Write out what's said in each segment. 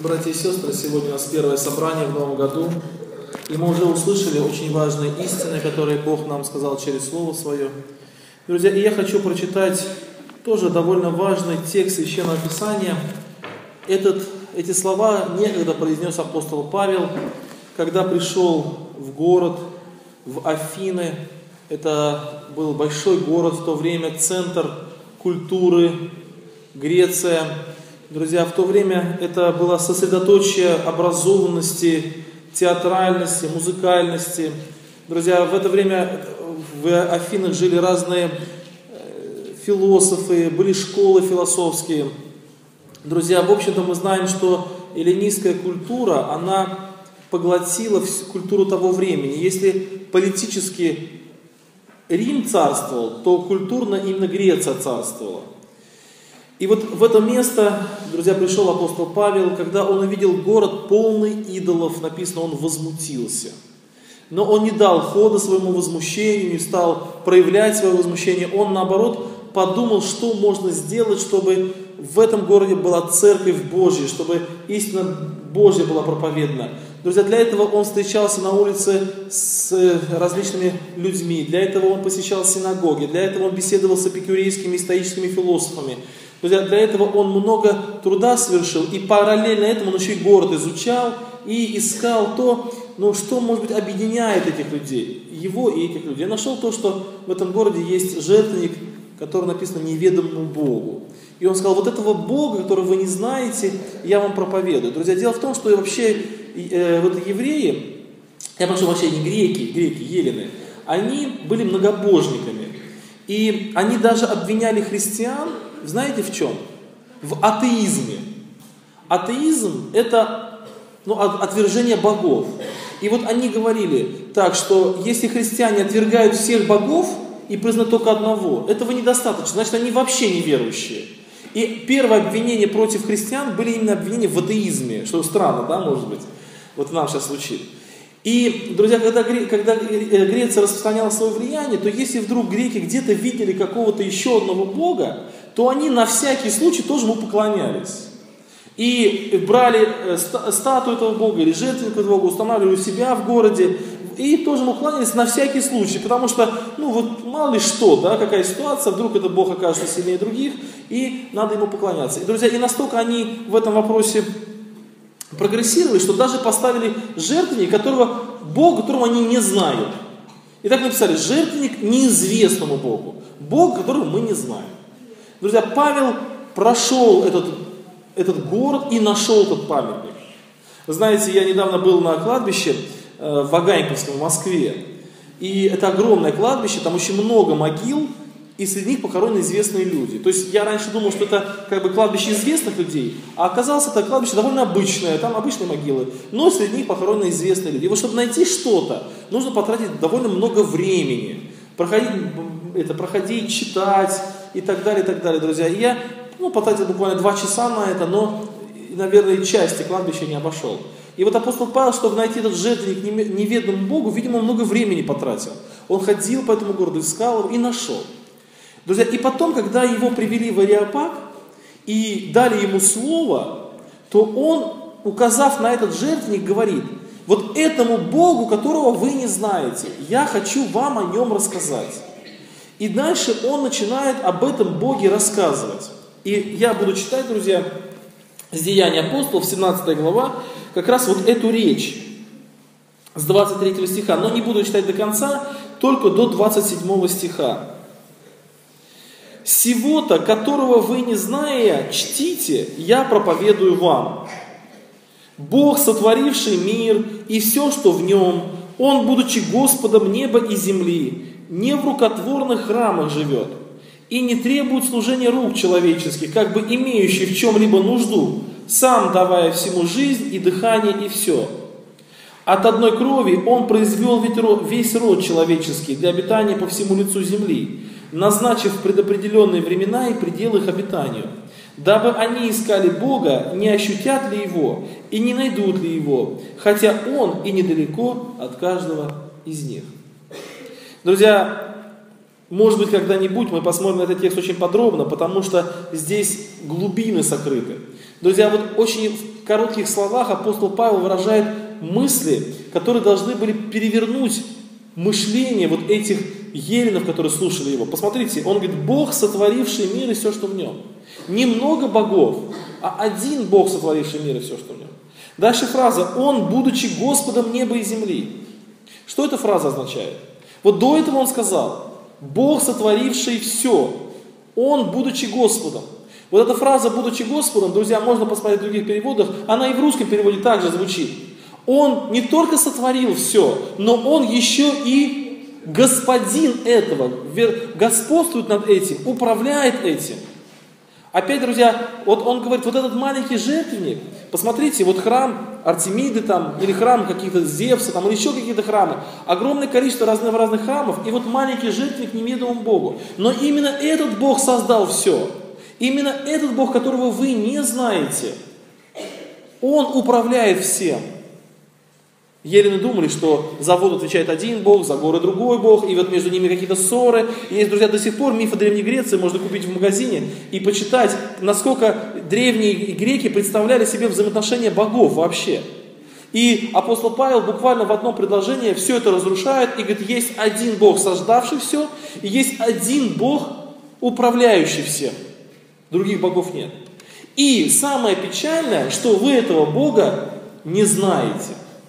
Братья и сестры, сегодня у нас первое собрание в новом году, и мы уже услышали очень важные истины, которые Бог нам сказал через Слово Свое. Друзья, и я хочу прочитать тоже довольно важный текст Священного Писания. Эти слова некогда произнес апостол Павел, когда пришел в город, в Афины. Это был большой город в то время, центр культуры, Греция. Друзья, в то время это было сосредоточие образованности, театральности, музыкальности. Друзья, в это время в Афинах жили разные философы, были школы философские. Друзья, в общем-то мы знаем, что эллинистская культура, она поглотила культуру того времени. Если политически Рим царствовал, то культурно именно Греция царствовала. И вот в это место, друзья, пришел апостол Павел, когда он увидел город полный идолов, написано, он возмутился. Но он не дал хода своему возмущению, не стал проявлять свое возмущение. Он, наоборот, подумал, что можно сделать, чтобы в этом городе была церковь Божья, чтобы истина Божья была проповедана. Друзья, для этого он встречался на улице с различными людьми, для этого он посещал синагоги, для этого он беседовал с эпикурейскими и стоическими философами. Друзья, для этого он много труда совершил, и параллельно этому он еще и город изучал и искал то, что, может быть, объединяет этих людей, его и этих людей. Я нашел то, что в этом городе есть жертвенник, который написано «неведомому Богу». И он сказал, вот этого Бога, которого вы не знаете, я вам проповедую. Друзья, дело в том, что вообще вот евреи, я прошу вообще не греки, елены, они были многобожниками. И они даже обвиняли христиан, знаете в чем? В атеизме. Атеизм – это отвержение богов. И вот они говорили так, что если христиане отвергают всех богов и признают только одного, этого недостаточно, значит они вообще неверующие. И первое обвинение против христиан были именно обвинения в атеизме, что странно, да, может быть, вот нам сейчас звучит. И, друзья, когда Греция распространяла свое влияние, то если вдруг греки где-то видели какого-то еще одного бога, то они на всякий случай тоже ему поклонялись. И брали статую этого бога или жертвенник этого бога, устанавливали у себя в городе, и тоже ему кланялись на всякий случай, потому что, мало ли что, да, какая ситуация, вдруг этот бог окажется сильнее других, и надо ему поклоняться. И, друзья, и настолько они в этом вопросе прогрессировали, что даже поставили жертвенник, Бога, которого они не знают. И так написали, жертвенник неизвестному Богу, Бог, которого мы не знаем. Друзья, Павел прошел этот город и нашел этот памятник. Вы знаете, я недавно был на кладбище в Ваганьковском, в Москве. И это огромное кладбище, там очень много могил, и среди них похоронены известные люди. То есть я раньше думал, что это кладбище известных людей, а оказалось, это кладбище довольно обычное, там обычные могилы, но среди них похоронены известные люди. И вот чтобы найти что-то, нужно потратить довольно много времени, проходить, читать и так далее, друзья. И я потратил буквально 2 часа на это, но, наверное, части кладбища не обошел. И вот апостол Павел, чтобы найти этот жертвенник неведомому Богу, видимо, много времени потратил. Он ходил по этому городу, искал его и нашел. Друзья, и потом, когда его привели в Ареопаг и дали ему слово, то он, указав на этот жертвенник, говорит, вот этому Богу, которого вы не знаете, я хочу вам о нем рассказать. И дальше он начинает об этом Боге рассказывать. И я буду читать, друзья, с Деяний апостолов, 17 глава, как раз вот эту речь с 23 стиха, но не буду читать до конца, только до 27 стиха. «Сего-то, которого вы не зная, чтите, я проповедую вам. Бог, сотворивший мир и все, что в нем, Он, будучи Господом неба и земли, не в рукотворных храмах живет и не требует служения рук человеческих, как бы имеющий в чем-либо нужду, сам давая всему жизнь и дыхание и все. От одной крови Он произвел весь род человеческий для обитания по всему лицу земли, назначив предопределенные времена и пределы их обитанию, дабы они искали Бога, не ощутят ли Его и не найдут ли Его, хотя Он и недалеко от каждого из них». Друзья, может быть, когда-нибудь мы посмотрим на этот текст очень подробно, потому что здесь глубины сокрыты. Друзья, вот очень в коротких словах апостол Павел выражает мысли, которые должны были перевернуть мышление вот этих еленов, которые слушали его. Посмотрите, он говорит: Бог, сотворивший мир и все, что в нем. Не много богов, а один Бог, сотворивший мир и все, что в нем. Дальше фраза: Он, будучи Господом неба и земли. Что эта фраза означает? Вот до этого он сказал: Бог, сотворивший все. Он, будучи Господом. Вот эта фраза «будучи Господом», друзья, можно посмотреть в других переводах, она и в русском переводе также звучит. Он не только сотворил все, но Он еще и господин этого, господствует над этим, управляет этим. Опять, друзья, вот он говорит, вот этот маленький жертвенник, посмотрите, вот храм Артемиды там, или храм каких-то Зевса, там, или еще какие-то храмы, огромное количество разных храмов, и вот маленький жертвенник неведомому Богу. Но именно этот Бог создал все. Именно этот Бог, которого вы не знаете, Он управляет всем. Елены думали, что за воду отвечает один Бог, за горы другой Бог, и вот между ними какие-то ссоры. И есть, друзья, до сих пор мифы Древней Греции можно купить в магазине и почитать, насколько древние греки представляли себе взаимоотношения богов вообще. И апостол Павел буквально в одном предложении все это разрушает и говорит: есть один Бог, создавший все, и есть один Бог, управляющий всем. Других богов нет. И самое печальное, что вы этого Бога не знаете.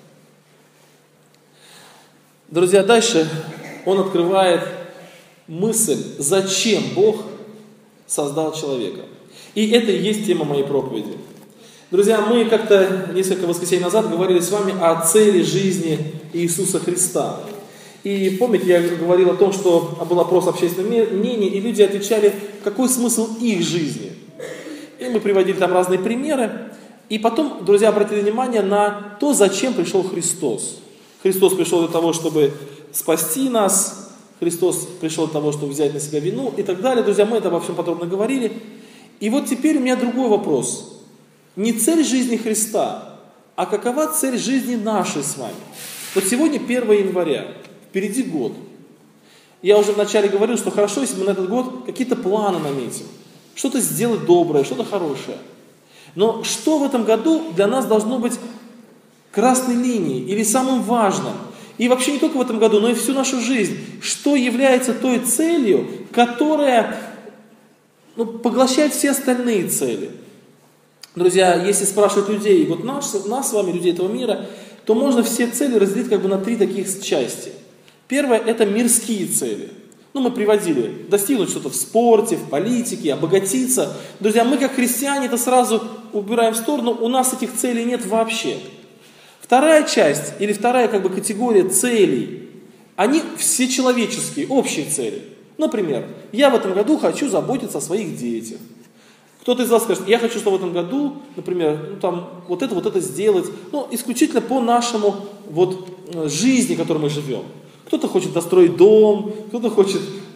Друзья, дальше он открывает мысль, зачем Бог создал человека. И это и есть тема моей проповеди. Друзья, мы как-то несколько воскресений назад говорили с вами о цели жизни Иисуса Христа. И помните, я говорил о том, что был опрос общественного мнения, и люди отвечали, какой смысл их жизни. И мы приводили там разные примеры. И потом, друзья, обратили внимание на то, зачем пришел Христос. Христос пришел для того, чтобы спасти нас. Христос пришел для того, чтобы взять на себя вину и так далее. Друзья, мы это обо всем подробно говорили. И вот теперь у меня другой вопрос. Не цель жизни Христа, а какова цель жизни нашей с вами? Вот сегодня 1 января. Впереди год. Я уже вначале говорил, что хорошо, если мы на этот год какие-то планы наметим. Что-то сделать доброе, что-то хорошее. Но что в этом году для нас должно быть красной линией или самым важным? И вообще не только в этом году, но и всю нашу жизнь. Что является той целью, которая поглощает все остальные цели? Друзья, если спрашивать людей, вот нас с вами, людей этого мира, то можно все цели разделить на 3 таких части. Первое – это мирские цели. Мы приводили, достигнуть что-то в спорте, в политике, обогатиться. Друзья, мы как христиане это сразу убираем в сторону, у нас этих целей нет вообще. Вторая часть, или вторая категория целей, они всечеловеческие, общие цели. Например, я в этом году хочу заботиться о своих детях. Кто-то из вас скажет, я хочу, чтобы в этом году, например, вот это сделать, исключительно по нашему жизни, в которой мы живем. Кто-то хочет достроить дом, кто-то хочет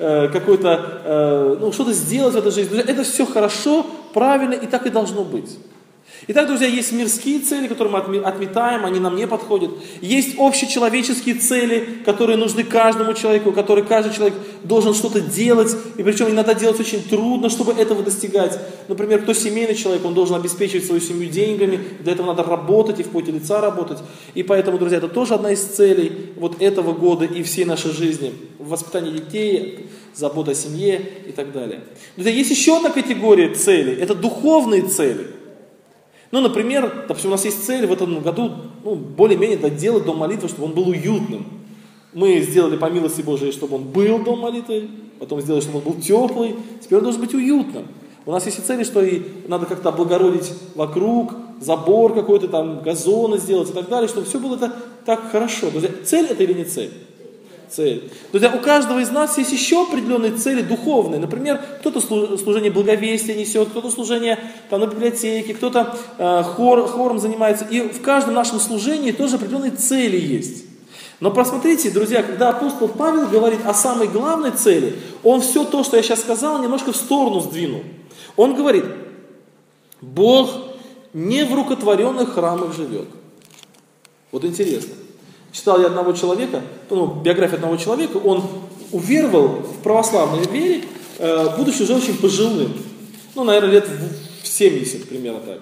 что-то сделать в этой жизни. Друзья, это все хорошо, правильно, и так и должно быть. Итак, друзья, есть мирские цели, которые мы отметаем, они нам не подходят. Есть общечеловеческие цели, которые нужны каждому человеку, которые каждый человек должен что-то делать, и причем иногда делать очень трудно, чтобы этого достигать. Например, кто семейный человек, он должен обеспечивать свою семью деньгами, для этого надо работать и в поте лица работать. И поэтому, друзья, это тоже одна из целей этого года и всей нашей жизни. Воспитание детей, забота о семье и так далее. Друзья, есть еще одна категория целей, это духовные цели. Например, допустим, у нас есть цель в этом году более-менее доделать дом молитвы, чтобы он был уютным. Мы сделали по милости Божией, чтобы он был дом молитвы, потом сделали, чтобы он был теплый, теперь он должен быть уютным. У нас есть и цели, что и надо как-то облагородить вокруг, забор какой-то, газоны сделать и так далее, чтобы все было так хорошо. Друзья, цель это или не цель? Цель. Друзья, у каждого из нас есть еще определенные цели духовные. Например, кто-то служение благовестия несет, кто-то служение на библиотеке, кто-то хором занимается. И в каждом нашем служении тоже определенные цели есть. Но посмотрите, друзья, когда апостол Павел говорит о самой главной цели, он все то, что я сейчас сказал, немножко в сторону сдвинул. Он говорит, Бог не в рукотворенных храмах живет. Вот интересно. Читал я одного человека, биографию одного человека, он уверовал в православной вере, будучи уже очень пожилым. Наверное, лет в 70, примерно так.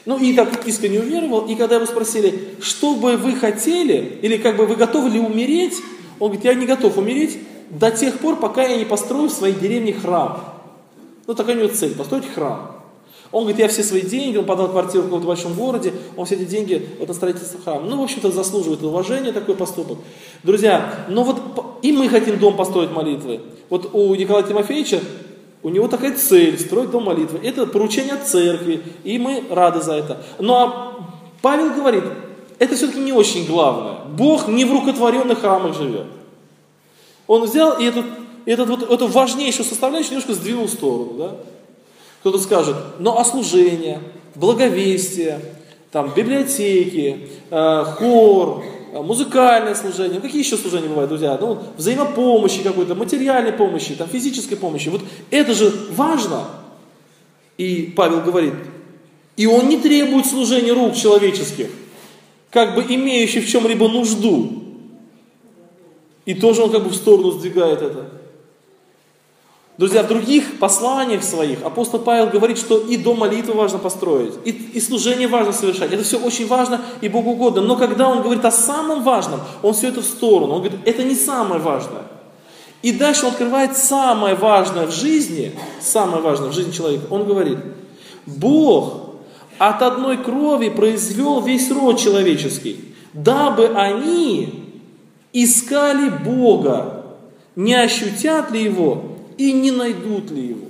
Ну и так искренне уверовал, и когда его спросили, что бы вы хотели, или как бы вы готовы ли умереть, он говорит, я не готов умереть до тех пор, пока я не построю в своей деревне храм. Ну такая у него цель, построить храм. Он говорит, я все свои деньги, он подал квартиру в каком-то большом городе, он все эти деньги вот на строительство храма. Ну, в общем-то, заслуживает уважения такой поступок. Друзья, ну вот и мы хотим дом построить молитвы. Вот у Николая Тимофеевича, у него такая цель, строить дом молитвы. Это поручение церкви, и мы рады за это. Но Павел говорит, это все-таки не очень главное. Бог не в рукотворенных храмах живет. Он взял и эту важнейшую составляющую немножко сдвинул в сторону, да? Кто-то скажет, ну а служение, благовестие, там, библиотеки, хор, музыкальное служение, какие еще служения бывают, друзья? Ну, взаимопомощи какой-то, материальной помощи, там, физической помощи. Вот это же важно. И Павел говорит, и он не требует служения рук человеческих, как бы имеющих в чем-либо нужду. И тоже он как бы в сторону сдвигает это. Друзья, в других посланиях своих апостол Павел говорит, что и дом молитвы важно построить, и служение важно совершать. Это все очень важно и Богу угодно. Но когда он говорит о самом важном, он все это в сторону. Он говорит, это не самое важное. И дальше он открывает самое важное в жизни человека. Он говорит, Бог от одной крови произвел весь род человеческий, дабы они искали Бога, не ощутят ли Его и не найдут ли Его.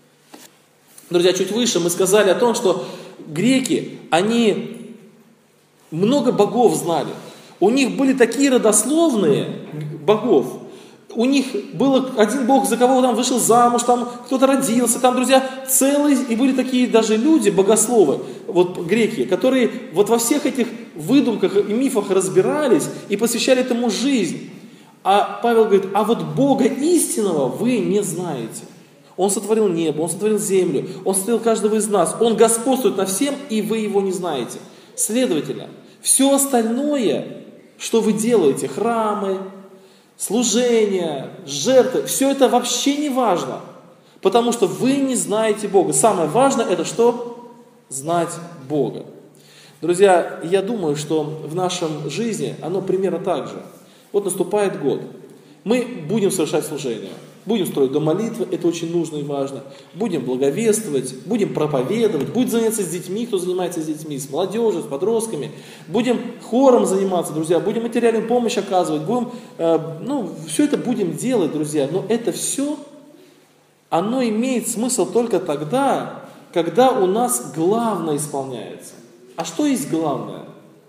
Друзья, чуть выше мы сказали о том, что греки, они много богов знали. У них были такие родословные богов. У них был один бог, за кого там вышел замуж, там кто-то родился, там, друзья, целые, и были такие даже люди, богословы, вот греки, которые вот во всех этих выдумках и мифах разбирались и посвящали этому жизнь. А Павел говорит, а вот Бога истинного вы не знаете. Он сотворил небо, Он сотворил землю, Он сотворил каждого из нас. Он господствует над всем, и вы Его не знаете. Следовательно, все остальное, что вы делаете, храмы, служения, жертвы, все это вообще не важно, потому что вы не знаете Бога. Самое важное это что? Знать Бога. Друзья, я думаю, что в нашем жизни оно примерно так же. Вот наступает год. Мы будем совершать служение. Будем строить дом молитвы, это очень нужно и важно. Будем благовествовать, будем проповедовать, будем заняться с детьми, кто занимается с детьми, с молодежью, с подростками. Будем хором заниматься, друзья, будем материальную помощь оказывать, будем, все это будем делать, друзья. Но это все, оно имеет смысл только тогда, когда у нас главное исполняется. А что есть главное?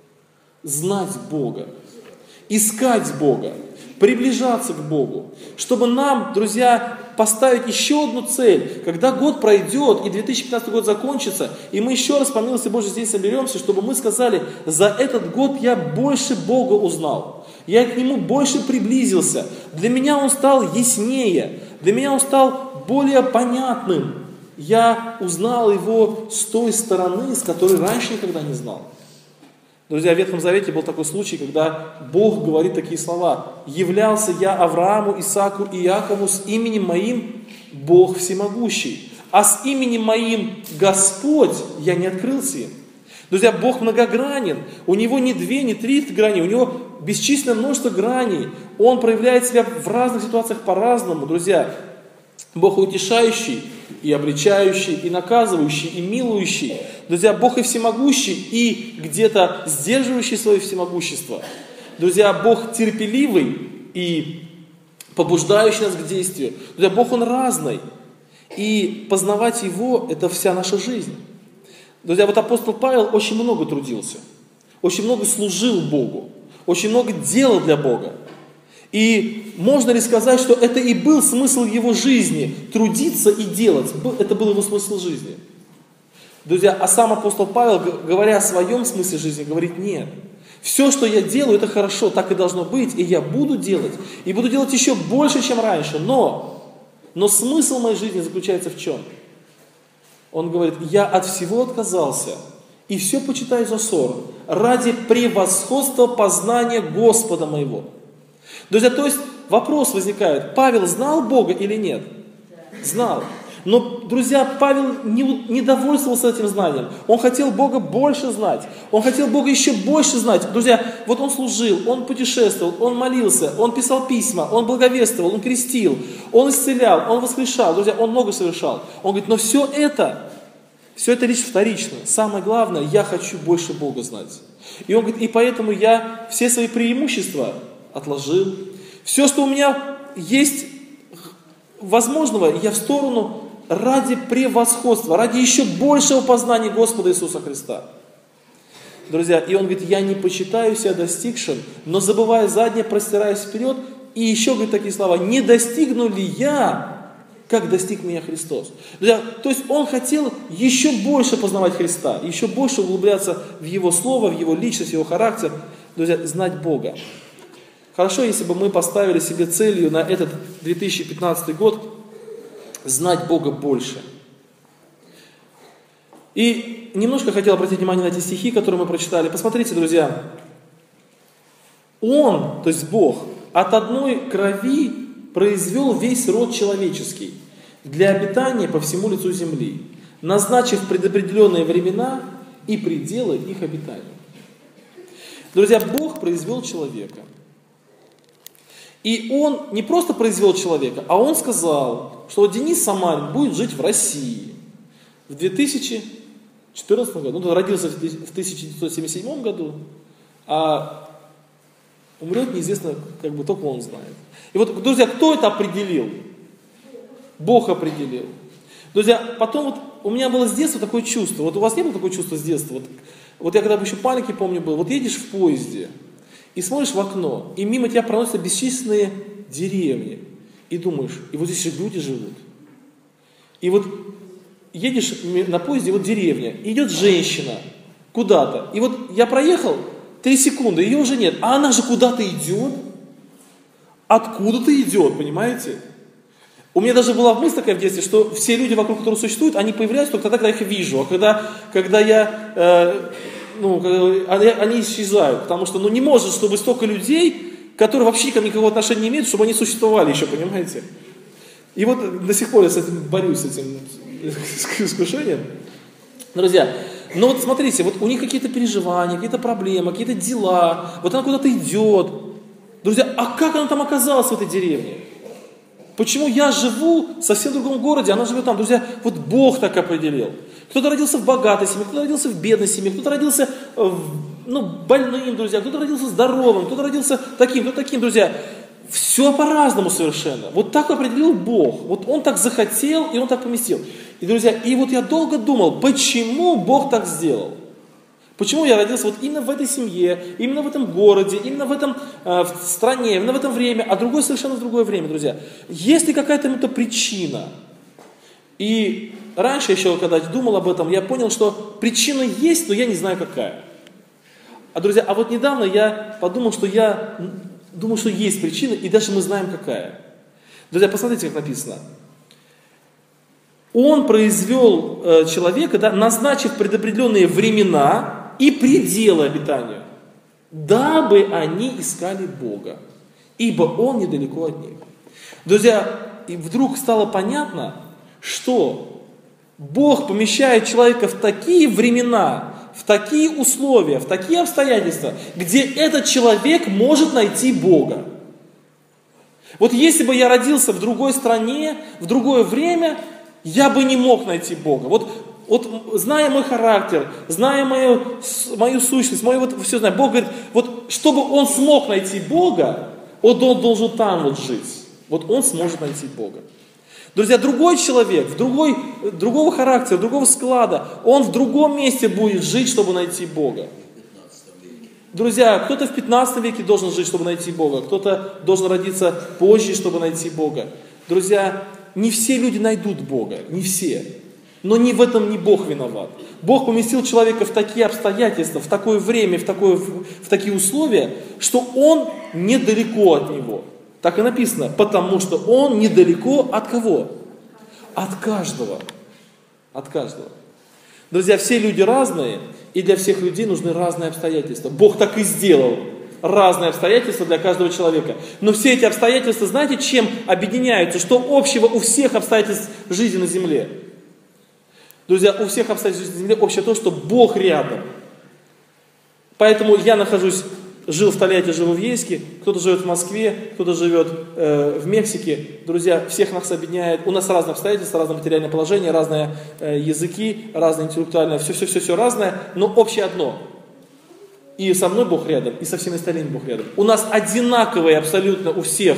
Знать Бога. Искать Бога, приближаться к Богу, чтобы нам, друзья, поставить еще одну цель, когда год пройдет и 2015 год закончится, и мы еще раз по милости Божьей здесь соберемся, чтобы мы сказали, за этот год я больше Бога узнал, я к Нему больше приблизился, для меня Он стал яснее, для меня Он стал более понятным, я узнал Его с той стороны, с которой раньше никогда не знал. Друзья, в Ветхом Завете был такой случай, когда Бог говорит такие слова. «Являлся я Аврааму, Исааку и Иакову с именем моим Бог всемогущий, а с именем моим Господь я не открылся им». Друзья, Бог многогранен, у Него не 2, не 3 грани, у Него бесчисленное множество граней. Он проявляет себя в разных ситуациях по-разному, друзья. Бог утешающий, и обличающий, и наказывающий, и милующий. Друзья, Бог и всемогущий, и где-то сдерживающий свое всемогущество. Друзья, Бог терпеливый и побуждающий нас к действию. Друзья, Бог Он разный. И познавать Его – это вся наша жизнь. Друзья, вот апостол Павел очень много трудился, очень много служил Богу, очень много делал для Бога. И можно ли сказать, что это и был смысл его жизни, трудиться и делать, это был его смысл жизни? Друзья, а сам апостол Павел, говоря о своем смысле жизни, говорит, нет. Все, что я делаю, это хорошо, так и должно быть, и я буду делать, и буду делать еще больше, чем раньше, но смысл моей жизни заключается в чем? Он говорит, я от всего отказался, и все почитаю за ссор, ради превосходства познания Господа моего. Друзья, то есть вопрос возникает, Павел знал Бога или нет? Знал. Но, друзья, Павел не довольствовался этим знанием. Он хотел Бога больше знать. Он хотел Бога еще больше знать. Друзья, вот он служил, он путешествовал, он молился, он писал письма, он благовествовал, он крестил, он исцелял, он воскрешал. Друзья, он много совершал. Он говорит, но все это лишь вторично. Самое главное, я хочу больше Бога знать. И он говорит, и поэтому я все свои преимущества отложил. Все, что у меня есть возможного, я в сторону ради превосходства, ради еще большего познания Господа Иисуса Христа. Друзья, и он говорит, я не почитаю себя достигшим, но забывая заднее, простираясь вперед, и еще говорит такие слова, не достигну ли я, как достиг меня Христос. Друзья, то есть он хотел еще больше познавать Христа, еще больше углубляться в Его Слово, в Его личность, в Его характер, друзья, знать Бога. Хорошо, если бы мы поставили себе целью на этот 2015 год знать Бога больше. И немножко хотел обратить внимание на эти стихи, которые мы прочитали. Посмотрите, друзья. Он, то есть Бог, от одной крови произвел весь род человеческий для обитания по всему лицу земли, назначив предопределенные времена и пределы их обитания. Друзья, Бог произвел человека. И Он не просто произвел человека, а Он сказал, что Денис Самарин будет жить в России в 2014 году. Он родился в 1977 году, а умрет неизвестно, только Он знает. И вот, друзья, кто это определил? Бог определил. Друзья, потом у меня было с детства такое чувство. Вот у вас не было такое чувство с детства? Вот я когда еще маленький, помню, был. Вот едешь в поезде и смотришь в окно, и мимо тебя проносятся бесчисленные деревни. И думаешь, и вот здесь люди живут. И вот едешь на поезде, вот деревня, и идет женщина куда-то. И вот я проехал 3 секунды, ее уже нет. А она же куда-то идет. Откуда-то идет, понимаете? У меня даже была мысль такая в детстве, что все люди, вокруг которых существуют, они появляются только тогда, когда я их вижу. А когда они исчезают. Потому что не может, чтобы столько людей, которые вообще ко мне никакого отношения не имеют, чтобы они существовали еще, понимаете? И вот до сих пор я с этим борюсь, с этим искушением. Друзья, но вот смотрите, вот у них какие-то переживания, какие-то проблемы, какие-то дела. Вот она куда-то идет. Друзья, а как она там оказалась в этой деревне? Почему я живу в совсем другом городе, она живет там? Друзья, вот Бог так определил. Кто-то родился в богатой семье, кто-то родился в бедной семье, кто-то родился больным, друзья, кто-то родился здоровым, кто-то родился таким, кто-то таким, друзья. Все по-разному совершенно. Вот так определил Бог. Вот Он так захотел, и Он так поместил. И, друзья, и вот я долго думал, почему Бог так сделал? Почему я родился вот именно в этой семье, именно в этом городе, именно в этом в стране, именно в это время, а другой совершенно в другое время, друзья. Есть ли какая-то причина? И раньше еще, когда думал об этом, я понял, что причина есть, но я не знаю какая. Друзья, а вот недавно я подумал, что я думаю, что есть причина, и даже мы знаем какая. Друзья, посмотрите, как написано. Он произвел человека, назначив предопределенные времена и пределы обитания, дабы они искали Бога, ибо Он недалеко от них. Друзья, и вдруг стало понятно, что Бог помещает человека в такие времена, в такие условия, в такие обстоятельства, где этот человек может найти Бога. Вот если бы я родился в другой стране, в другое время, я бы не мог найти Бога. Вот зная мой характер, зная мою сущность, все знаю, Бог говорит, вот чтобы он смог найти Бога, он должен там жить. Вот он сможет найти Бога. Друзья, другой человек, другого характера, другого склада, он в другом месте будет жить, чтобы найти Бога. Друзья, кто-то в 15 веке должен жить, чтобы найти Бога, кто-то должен родиться позже, чтобы найти Бога. Друзья, не все люди найдут Бога, не все. Но не в этом не Бог виноват. Бог поместил человека в такие обстоятельства, в такое время, в такие условия, что он недалеко от него. Так и написано, потому что он недалеко от кого? От каждого. От каждого. Друзья, все люди разные, и для всех людей нужны разные обстоятельства. Бог так и сделал. разные обстоятельства для каждого человека. Но все эти обстоятельства, знаете, чем объединяются? Что общего у всех обстоятельств жизни на земле? Друзья, у всех обстоятельств жизни на земле общее то, что Бог рядом. Поэтому я жил в Тольятти, живу в Ейске, кто-то живет в Москве, кто-то живет в Мексике. Друзья, всех нас объединяет. У нас разные обстоятельства, разное материальное положение, разные языки, разное интеллектуальное, все разное, но общее одно. И со мной Бог рядом, и со всеми остальными Бог рядом. У нас одинаковые абсолютно у всех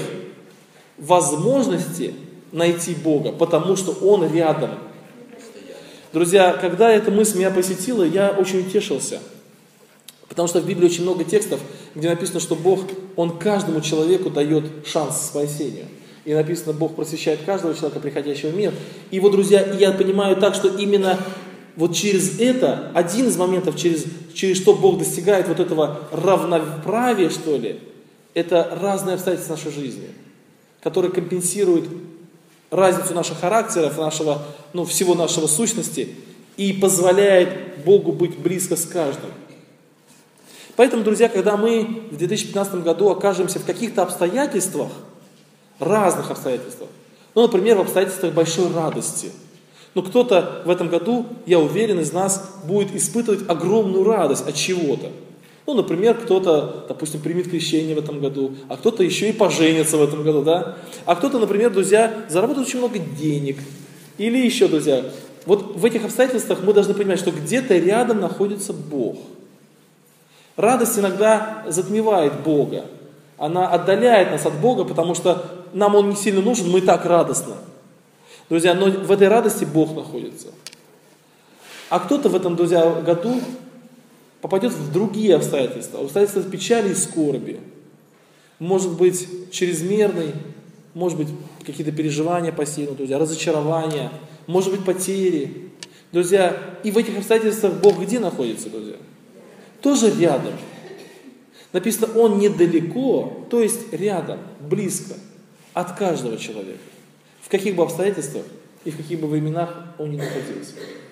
возможности найти Бога, потому что Он рядом. Друзья, когда эта мысль меня посетила, я очень утешился. Потому что в Библии очень много текстов, где написано, что Бог, Он каждому человеку дает шанс спасению. И написано, Бог просвещает каждого человека, приходящего в мир. И вот, друзья, я понимаю так, что именно вот через это, один из моментов, через что Бог достигает вот этого равноправия, что ли, это разные обстоятельства нашей жизни, которые компенсируют разницу наших характеров, всего нашего сущности, и позволяет Богу быть близко с каждым. Поэтому, друзья, когда мы в 2015 году окажемся в каких-то обстоятельствах, разных обстоятельствах, например, в обстоятельствах большой радости, кто-то в этом году, я уверен, из нас будет испытывать огромную радость от чего-то. Например, кто-то, допустим, примет крещение в этом году, а кто-то еще и поженится в этом году, да? А кто-то, например, друзья, заработает очень много денег. Или еще, друзья, вот в этих обстоятельствах мы должны понимать, что где-то рядом находится Бог. Радость иногда затмевает Бога. Она отдаляет нас от Бога, потому что нам Он не сильно нужен, мы и так радостны. Друзья, но в этой радости Бог находится. А кто-то в этом, друзья, году попадет в другие обстоятельства. Обстоятельства печали и скорби. Может быть, чрезмерный, может быть, какие-то переживания постигнут, друзья, разочарования, может быть, потери. Друзья, и в этих обстоятельствах Бог где находится, друзья? Тоже рядом. Написано, Он недалеко, то есть рядом, близко, от каждого человека. В каких бы обстоятельствах и в каких бы временах он ни находился.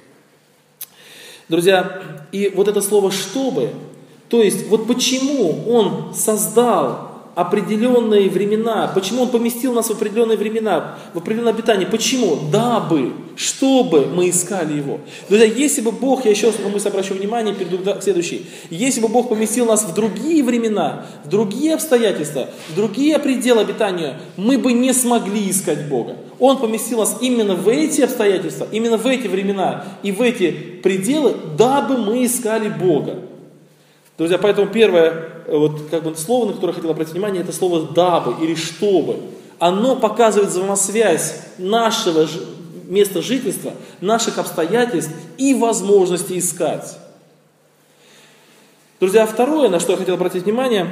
Друзья, и вот это слово «чтобы», то есть вот почему Он создал определенные времена, почему Он поместил нас в определенные времена, в определенное обитание, почему? Дабы, чтобы мы искали Его. Друзья, если бы Бог, я еще раз на мысль обращу внимание, перейду к следующей, если бы Бог поместил нас в другие времена, в другие обстоятельства, в другие пределы обитания, мы бы не смогли искать Бога. Он поместил нас именно в эти обстоятельства, именно в эти времена и в эти пределы, дабы мы искали Бога. Друзья, поэтому первое слово, на которое я хотел обратить внимание, это слово «дабы» или «чтобы». Оно показывает взаимосвязь нашего места жительства, наших обстоятельств и возможности искать. Друзья, второе, на что я хотел обратить внимание,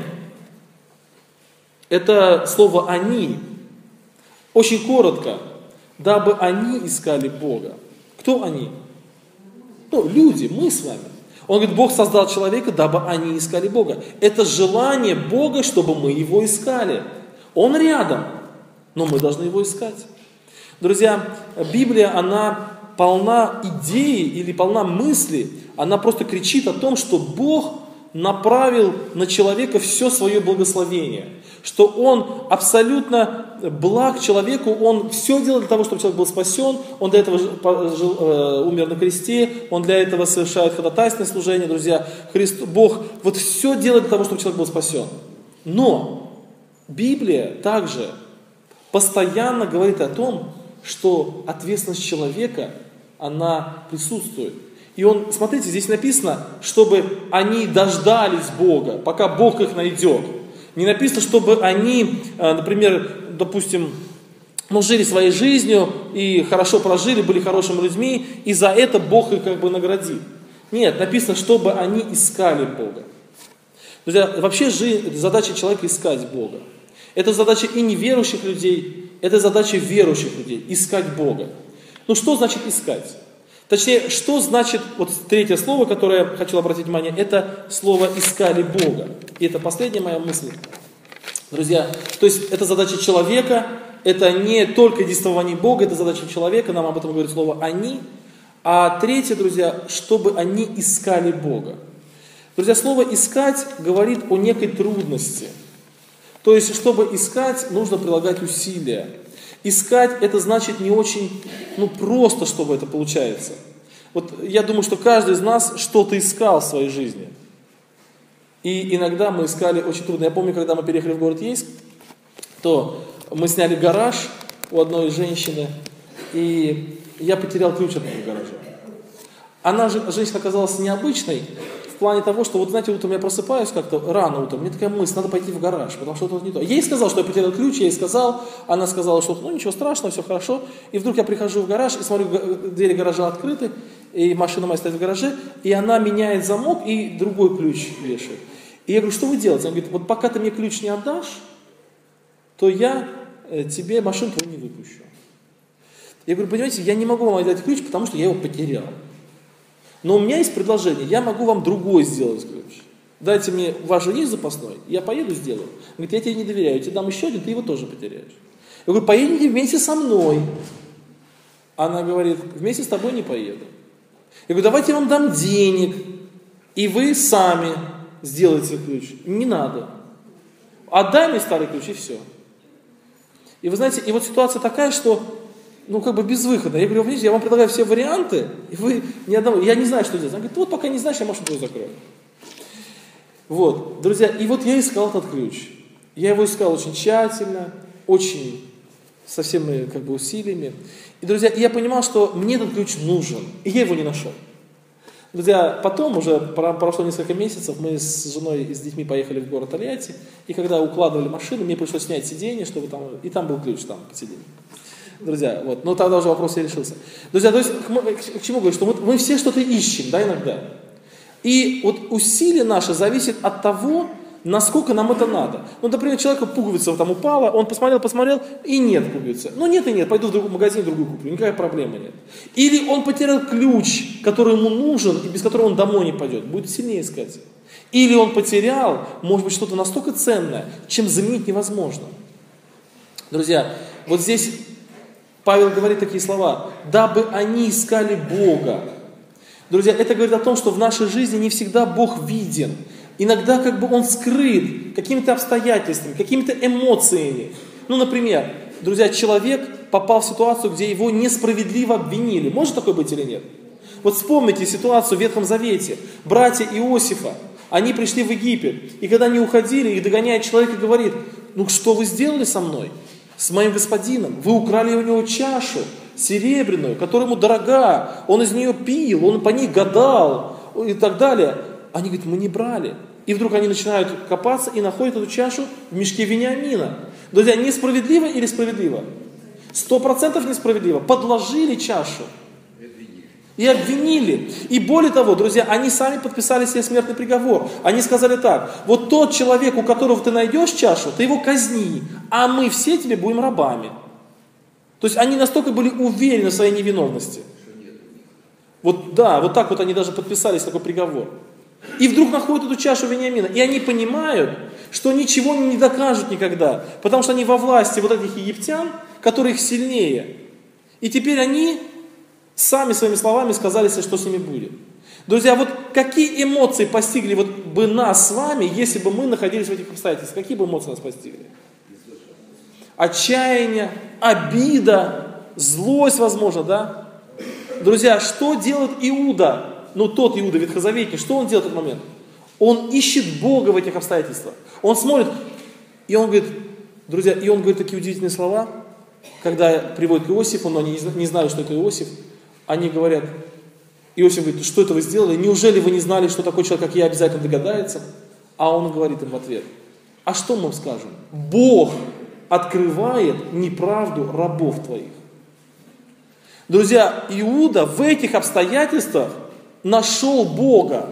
это слово «они». Очень коротко. Дабы они искали Бога. Кто они? Люди, мы с вами. Он говорит, Бог создал человека, дабы они искали Бога. Это желание Бога, чтобы мы Его искали. Он рядом, но мы должны Его искать. Друзья, Библия, она полна идей или полна мысли. Она просто кричит о том, что Бог направил на человека все свое благословение. Что Он абсолютно благ человеку, Он все делает для того, чтобы человек был спасен, Он для этого умер на кресте, Он для этого совершает ходатайственное служение, друзья. Бог вот все делает для того, чтобы человек был спасен. Но Библия также постоянно говорит о том, что ответственность человека, она присутствует. И смотрите, здесь написано, чтобы они дождались Бога, пока Бог их найдет. Не написано, чтобы они, например, допустим, жили своей жизнью и хорошо прожили, были хорошими людьми, и за это Бог их наградит. Нет, написано, чтобы они искали Бога. Друзья, вообще задача человека искать Бога. Это задача и неверующих людей, это задача верующих людей, искать Бога. Что значит искать? Точнее, что значит, третье слово, которое я хочу обратить внимание, это слово «искали Бога». И это последняя моя мысль. Друзья, то есть это задача человека, это не только действование Бога, это задача человека, нам об этом говорит слово «они». А третье, друзья, чтобы они искали Бога. Друзья, слово «искать» говорит о некой трудности. То есть, чтобы искать, нужно прилагать усилия. Искать – это значит не очень просто, чтобы это получается. Вот я думаю, что каждый из нас что-то искал в своей жизни. И иногда мы искали очень трудно. Я помню, когда мы переехали в город Ейск, то мы сняли гараж у одной женщины, и я потерял ключ от этого гаража. Женщина оказалась необычной в плане того, что, вот знаете, утром я просыпаюсь как-то рано утром, мне такая мысль, надо пойти в гараж, потому что это не то. Я ей сказал, что я потерял ключ, я ей сказал, она сказала, что ничего страшного, все хорошо. И вдруг я прихожу в гараж и смотрю, двери гаража открыты, и машина моя стоит в гараже, и она меняет замок и другой ключ вешает. И я говорю, что вы делаете? Она говорит, вот пока ты мне ключ не отдашь, то я тебе машину твою не выпущу. Я говорю, понимаете, я не могу вам отдать ключ, потому что я его потерял. Но у меня есть предложение, я могу вам другой сделать ключ. Дайте мне, у вас же есть запасной, я поеду сделаю. Он говорит, я тебе не доверяю, я тебе дам еще один, ты его тоже потеряешь. Я говорю, поедете вместе со мной. Она говорит, вместе с тобой не поеду. Я говорю, давайте я вам дам денег, и вы сами сделайте ключ. Не надо. Отдай мне старый ключ, и все. И вы знаете, и вот ситуация такая, что безвыходно. Я говорю, видите, я вам предлагаю все варианты, и вы ни одного, я не знаю, что делать. Она говорит, вот пока не знаешь, я машину твою закрою. Вот, друзья, и вот я искал этот ключ. Я его искал очень тщательно, очень, со всеми усилиями. И, друзья, я понимал, что мне этот ключ нужен, и я его не нашел. Друзья, потом уже прошло несколько месяцев, мы с женой и с детьми поехали в город Тольятти, и когда укладывали машину, мне пришлось снять сиденье, чтобы там, и там был ключ, там, под сиденьем. Друзья, вот, но тогда уже вопрос и решился. Друзья, то есть, к чему говорю, что мы все что-то ищем, да, иногда. И вот усилие наше зависит от того, насколько нам это надо. Например, человеку пуговица там упала, он посмотрел, и нет пуговицы. Нет, пойду в другой магазин, другую куплю, никакой проблемы нет. Или он потерял ключ, который ему нужен, и без которого он домой не пойдет, будет сильнее искать. Или он потерял, может быть, что-то настолько ценное, чем заменить невозможно. Друзья, вот здесь Павел говорит такие слова, дабы они искали Бога. Друзья, это говорит о том, что в нашей жизни не всегда Бог виден. Иногда Он скрыт какими-то обстоятельствами, какими-то эмоциями. Например, друзья, человек попал в ситуацию, где его несправедливо обвинили. Может такое быть или нет? Вот вспомните ситуацию в Ветхом Завете. Братья Иосифа, они пришли в Египет. И когда они уходили, их догоняет человек и говорит, что вы сделали со мной? С моим господином? Вы украли у него чашу серебряную, которая ему дорога. Он из нее пил, он по ней гадал и так далее. Они говорят, мы не брали. И вдруг они начинают копаться и находят эту чашу в мешке Вениамина. Друзья, несправедливо или справедливо? 100% несправедливо. Подложили чашу. И обвинили. И более того, друзья, они сами подписали себе смертный приговор. Они сказали так, вот тот человек, у которого ты найдешь чашу, ты его казни, а мы все тебе будем рабами. То есть они настолько были уверены в своей невиновности. Вот так вот они даже подписались такой приговор. И вдруг находят эту чашу Вениамина. И они понимают, что ничего не докажут никогда. Потому что они во власти вот этих египтян, которые их сильнее. И теперь они сами своими словами сказали себе, что с ними будет. Друзья, вот какие эмоции постигли бы нас с вами, если бы мы находились в этих обстоятельствах? Какие бы эмоции нас постигли? Отчаяние, обида, злость, возможно, да? Друзья, что делает Иуда? Тот Иуда ветхозаветний, что он делает в этот момент? Он ищет Бога в этих обстоятельствах. Он смотрит, и он говорит, друзья, и он говорит такие удивительные слова, когда приводят к Иосифу, но они не знали, что это Иосиф. Они говорят, Иосиф говорит, что это вы сделали? Неужели вы не знали, что такой человек, как я, обязательно догадается? А он говорит им в ответ, а что мы вам скажем? Бог открывает неправду рабов твоих. Друзья, Иуда в этих обстоятельствах нашел Бога.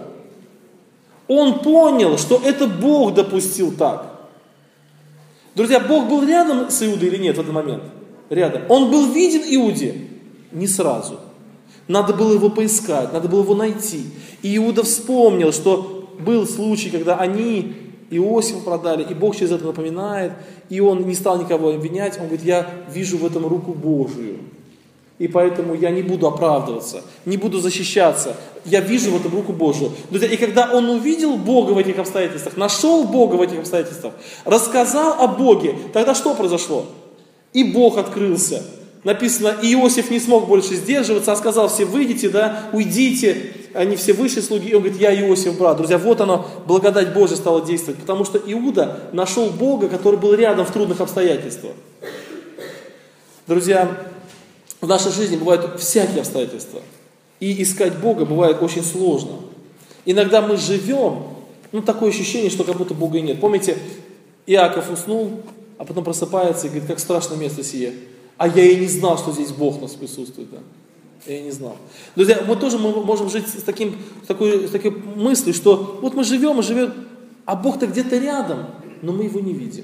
Он понял, что это Бог допустил так. Друзья, Бог был рядом с Иудой или нет в этот момент? Рядом. Он был виден Иуде? Не сразу. Надо было его поискать, надо было его найти. И Иуда вспомнил, что был случай, когда они Иосифа продали, и Бог через это напоминает, и он не стал никого обвинять. Он говорит, я вижу в этом руку Божию. И поэтому я не буду оправдываться, не буду защищаться. Я вижу в этом руку Божию. Друзья, и когда он увидел Бога в этих обстоятельствах, нашел Бога в этих обстоятельствах, рассказал о Боге, тогда что произошло? И Бог открылся. Написано, Иосиф не смог больше сдерживаться, а сказал: все выйдите, да, уйдите. Они все вышли, слуги. И он говорит: я Иосиф, брат. Друзья, вот оно, благодать Божья стала действовать. Потому что Иуда нашел Бога, который был рядом в трудных обстоятельствах. Друзья, в нашей жизни бывают всякие обстоятельства. И искать Бога бывает очень сложно. Иногда мы живем, такое ощущение, что как будто Бога и нет. Помните, Иаков уснул, а потом просыпается и говорит: как страшное место сие. А я и не знал, что здесь Бог у нас присутствует. Да? Я и не знал. Друзья, мы тоже можем жить с такой мыслью, что вот мы живем, а Бог-то где-то рядом, но мы его не видим.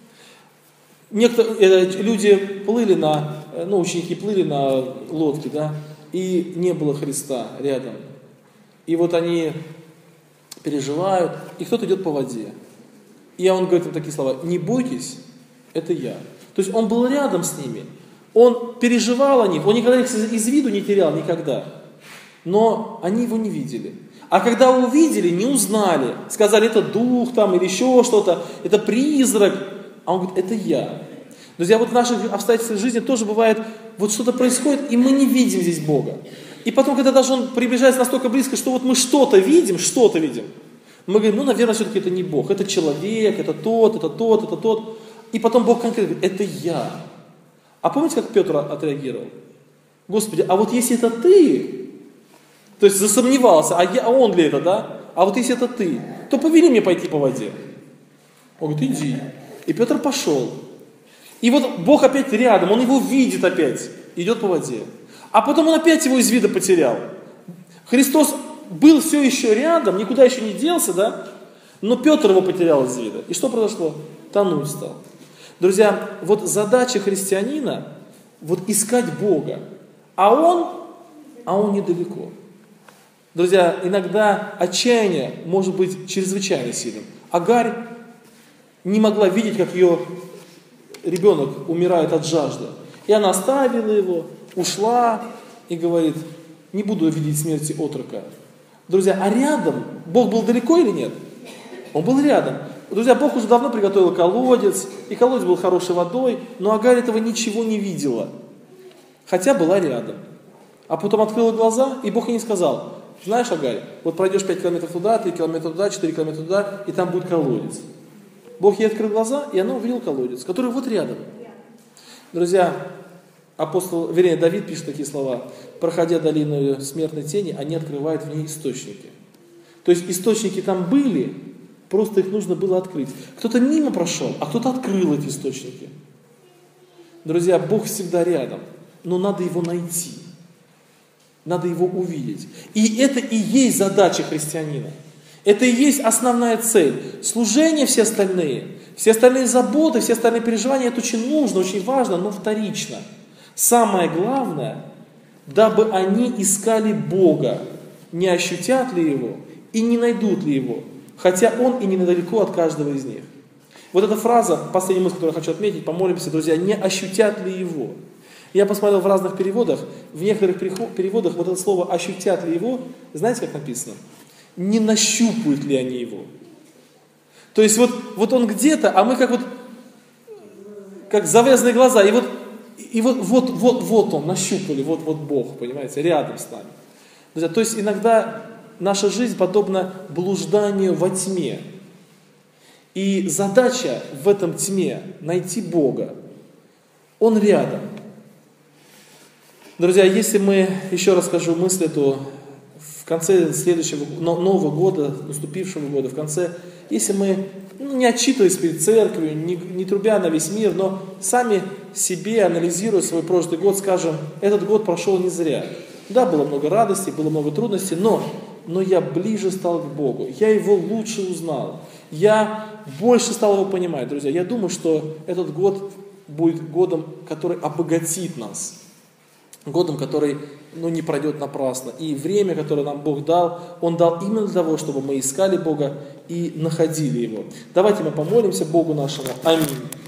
Люди плыли ученики плыли на лодке, да, и не было Христа рядом. И вот они переживают, и кто-то идет по воде. И он говорит им такие слова: не бойтесь, это я. То есть он был рядом с ними, он переживал о них, он никогда их из виду не терял, никогда. Но они его не видели. А когда увидели, не узнали, сказали: это дух там или еще что-то, это призрак. А он говорит: это я. Друзья, вот в наших обстоятельствах жизни тоже бывает, вот что-то происходит, и мы не видим здесь Бога. И потом, когда даже Он приближается настолько близко, что вот мы что-то видим, мы говорим: наверное, все-таки это не Бог, это человек, это тот. И потом Бог конкретно говорит: это я. А помните, как Петр отреагировал? Господи, а вот если это ты, то есть засомневался, а он ли это, да? А вот если это ты, то повели мне пойти по воде. Он говорит: иди. И Петр пошел. И вот Бог опять рядом, он его видит опять, идет по воде. А потом он опять его из вида потерял. Христос был все еще рядом, никуда еще не делся, да? Но Петр его потерял из вида. И что произошло? Тонуть стал. Друзья, вот задача христианина, вот искать Бога, а он недалеко. Друзья, иногда отчаяние может быть чрезвычайно сильным. Агарь не могла видеть, как ее ребенок умирает от жажды. И она оставила его, ушла и говорит: не буду видеть смерти отрока. Друзья, а рядом, Бог был далеко или нет? Он был рядом. Друзья, Бог уже давно приготовил колодец, и колодец был хорошей водой, но Агарь этого ничего не видела, хотя была рядом. А потом открыла глаза, и Бог ей не сказал: знаешь, Агарь, вот пройдешь 5 километров туда, 3 километра туда, 4 километра туда, и там будет колодец. Бог ей открыл глаза, и она увидела колодец, который вот рядом. Друзья, Давид пишет такие слова: проходя долину смертной тени, они открывают в ней источники. То есть источники там были, просто их нужно было открыть. Кто-то мимо прошел, а кто-то открыл эти источники. Друзья, Бог всегда рядом, но надо его найти. Надо его увидеть. И это и есть задача христианина. Это и есть основная цель. Служение все остальные заботы, все остальные переживания, это очень нужно, очень важно, но вторично. Самое главное, дабы они искали Бога, не ощутят ли Его и не найдут ли Его, хотя Он и не недалеко от каждого из них. Вот эта фраза, последняя мысль, которую я хочу отметить, помолимся, друзья: не ощутят ли Его. Я посмотрел в разных переводах, в некоторых переводах вот это слово «ощутят ли Его», знаете, как написано? Не нащупают ли они Его. То есть вот Он где-то, а мы как завязанные глаза, и вот Он, нащупали, вот Бог, понимаете, рядом с нами. Друзья, то есть иногда наша жизнь подобна блужданию во тьме. И задача в этом тьме найти Бога. Он рядом. Друзья, если мы, еще раз скажу мысль эту, в конце следующего Нового года, наступившего года, в конце, если мы, не отчитываясь перед церковью, не трубя на весь мир, но сами себе, анализируя свой прошлый год, скажем: этот год прошел не зря. Да, было много радости, было много трудностей, но я ближе стал к Богу, я Его лучше узнал, я больше стал Его понимать. Друзья, я думаю, что этот год будет годом, который обогатит нас. Годом, который не пройдет напрасно. И время, которое нам Бог дал, Он дал именно для того, чтобы мы искали Бога и находили Его. Давайте мы помолимся Богу нашему. Аминь.